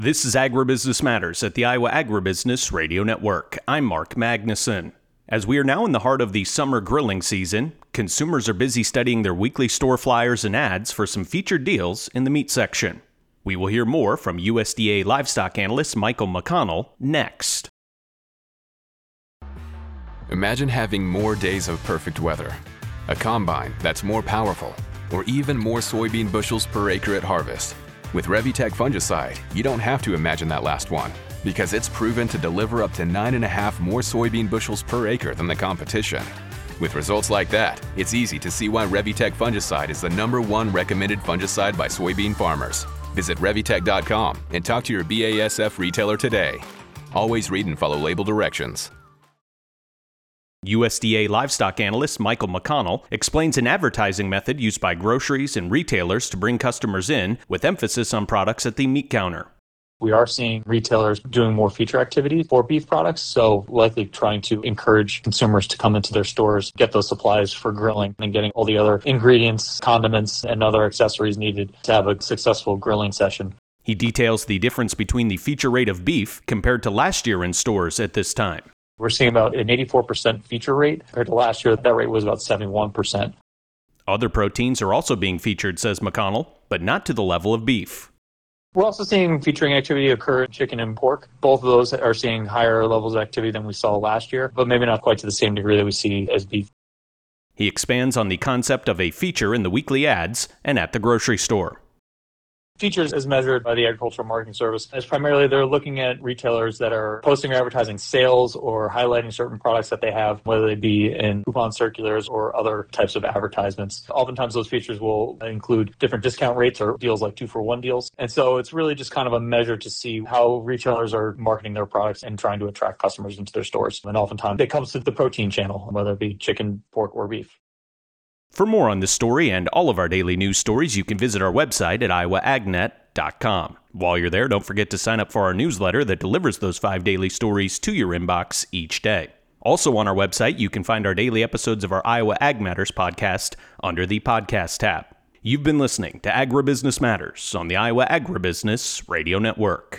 This is Agribusiness Matters at the Iowa Agribusiness Radio Network. I'm Mark Magnuson. As we are now in the heart of the summer grilling season, consumers are busy studying their weekly store flyers and ads for some featured deals in the meat section. We will hear more from USDA livestock analyst Michael McConnell next. Imagine having more days of perfect weather, a combine that's more powerful, or even more soybean bushels per acre at harvest. With Revitec fungicide, you don't have to imagine that last one, because it's proven to deliver up to 9.5 more soybean bushels per acre than the competition. With results like that, it's easy to see why Revitec fungicide is the #1 recommended fungicide by soybean farmers. Visit Revitec.com and talk to your BASF retailer today. Always read and follow label directions. USDA livestock analyst Michael McConnell explains an advertising method used by groceries and retailers to bring customers in, with emphasis on products at the meat counter. We are seeing retailers doing more feature activity for beef products, so likely trying to encourage consumers to come into their stores, get those supplies for grilling, and getting all the other ingredients, condiments, and other accessories needed to have a successful grilling session. He details the difference between the feature rate of beef compared to last year in stores at this time. We're seeing about an 84% feature rate. Compared to last year, that rate was about 71%. Other proteins are also being featured, says McConnell, but not to the level of beef. We're also seeing featuring activity occur in chicken and pork. Both of those are seeing higher levels of activity than we saw last year, but maybe not quite to the same degree that we see as beef. He expands on the concept of a feature in the weekly ads and at the grocery store. Features as measured by the Agricultural Marketing Service is primarily they're looking at retailers that are posting or advertising sales or highlighting certain products that they have, whether they be in coupon circulars or other types of advertisements. Oftentimes those features will include different discount rates or deals like 2-for-1 deals. And so it's really just kind of a measure to see how retailers are marketing their products and trying to attract customers into their stores. And oftentimes it comes to the protein channel, whether it be chicken, pork, or beef. For more on this story and all of our daily news stories, you can visit our website at iowaagnet.com. While you're there, don't forget to sign up for our newsletter that delivers those 5 daily stories to your inbox each day. Also on our website, you can find our daily episodes of our Iowa Ag Matters podcast under the podcast tab. You've been listening to Agribusiness Matters on the Iowa Agribusiness Radio Network.